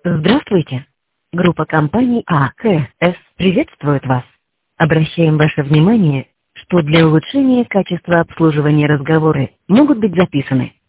Здравствуйте. Группа компаний АКС приветствует вас. Обращаем ваше внимание, что для улучшения качества обслуживания разговоры могут быть записаны.